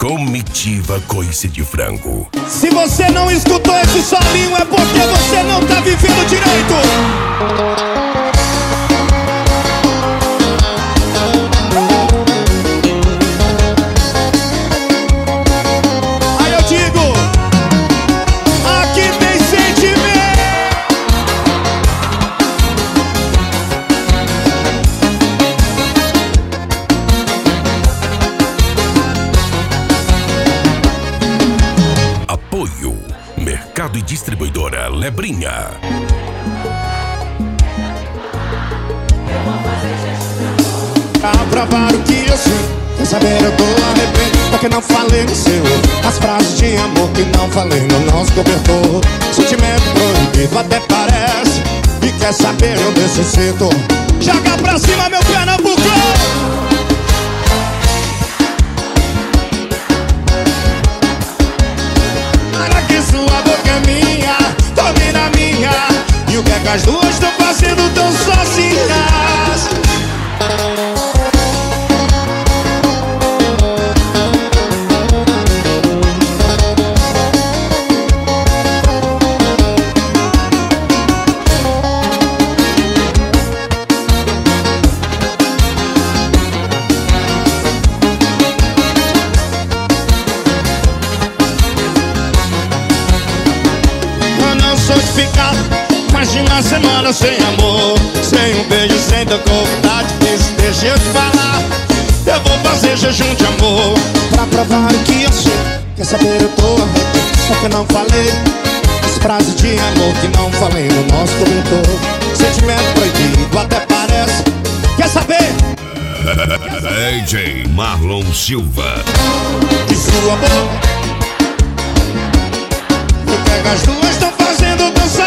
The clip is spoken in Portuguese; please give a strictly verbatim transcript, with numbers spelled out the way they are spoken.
Comitiva Coice de Frango. Se você não escutou esse solinho é porque você não tá vivendo direito. Aí eu digo, aqui tem sentimento. Apoio Mercado e Distribuidora Lebrinha. Pra provar o que eu sei, quer saber eu tô arrependido porque não falei no seu. As frases de amor que não falei no nosso cobertor. Sentimento proibido até parece. E quer saber eu necessito. Joga pra cima meu pernambucano. Para que sua boca é minha, tome na minha. E o que é que as duas estão fazendo tão sozinhas? Ficar mais de uma semana sem amor, sem um beijo, sem tua vontade. Deixa eu te falar, eu vou fazer jejum de amor pra provar o que eu sou. Quer saber, eu tô arrependido porque não falei as frases de amor que não falei no nosso cobertor. Sentimento proibido até parece. Quer saber? D J Marlon Silva. De sua boca, o que é que as duas estão fazendo tão